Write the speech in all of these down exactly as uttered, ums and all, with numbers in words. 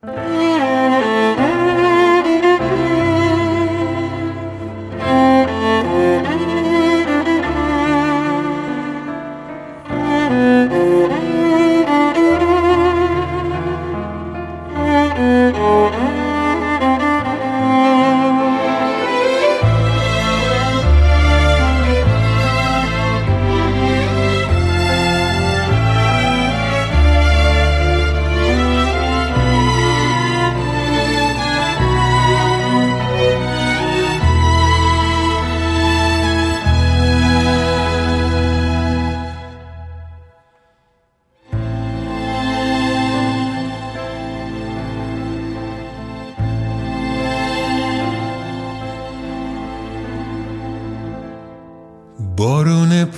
بارون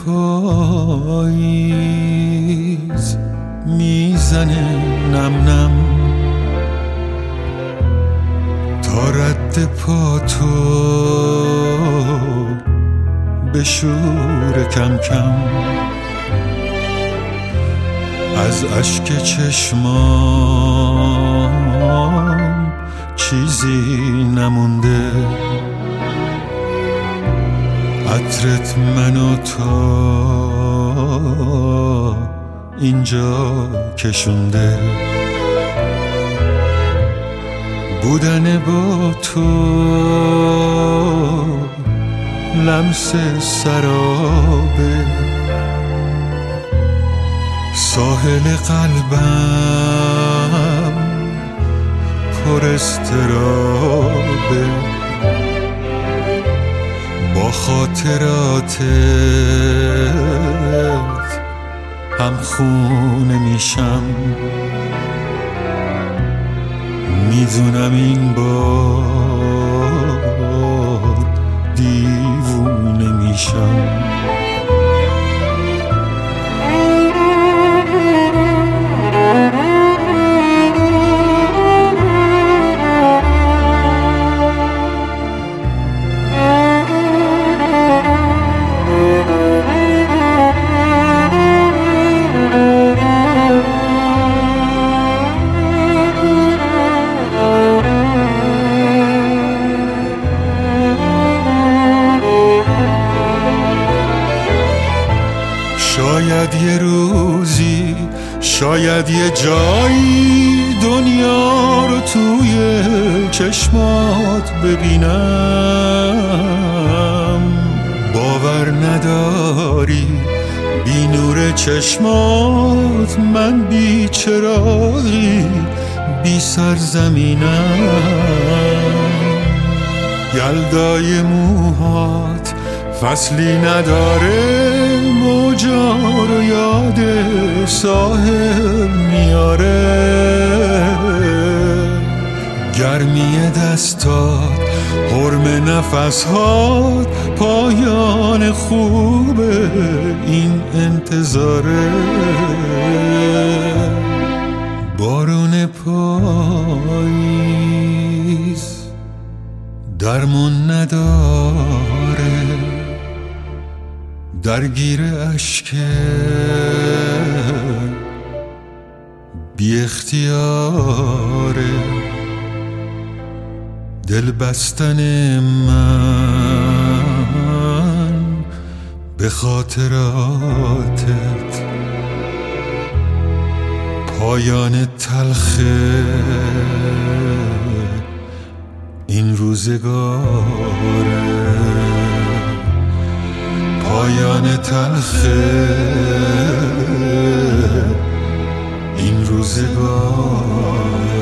پاییز میزنه نم نم تا رد پا تو بشور کم کم، از اشک چشمام چیزی نمونده، عطرت منو تا اینجا کشونده. بودن با تو لمس سرابه، ساحل قلبم پر اضطرابه، با خاطراتت هم خونه میشم. میدونم این بار دیوونه میشم. شاید یه روزی، شاید یه جایی دنیا رو توی چشمات ببینم. باور نداری بی نور چشمات من بی چراغی بی سرزمینم. یلدای موهات فصلی نداره، موجا رو یاد ساحل میاره. گرمی دستات، حرم نفسات، پایان خوبه این انتظاره. بارون پاییز درمون نداره، درگیر اشک بی اختیاره. دل بستن من به خاطراتت، پایان تلخ این روزگاره. پایان تلخ این روزگار.